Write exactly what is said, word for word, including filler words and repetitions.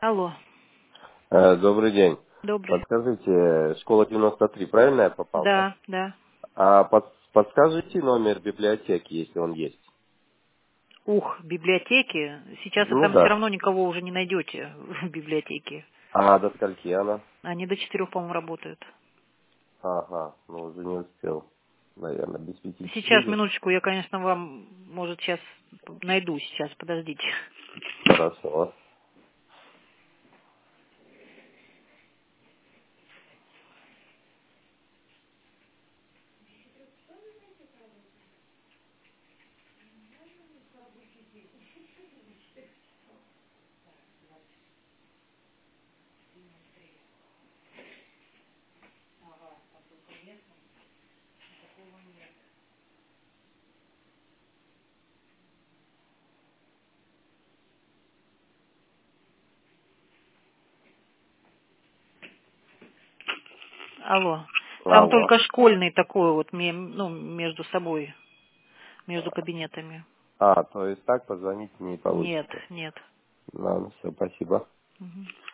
Алло, Э, Добрый день. добрый. Подскажите, школа девяносто три, правильно я попал, да? Да, да. А под- подскажите номер библиотеки, если он есть? Ух, библиотеки. Сейчас вы Ну там все да. равно никого уже не найдете в библиотеке. А до скольки она? Они до четырех, по-моему, работают. Ага, ну уже не успел. Наверное, без пяти Сейчас, четыре. минуточку, я, конечно, вам, может, сейчас найду, сейчас, подождите. Хорошо. Алло. Там Алло. только школьный такой вот, ме- ну, между собой, между кабинетами. А, то есть так позвонить не Нет, получится. нет. Ладно, все, спасибо. Мгм.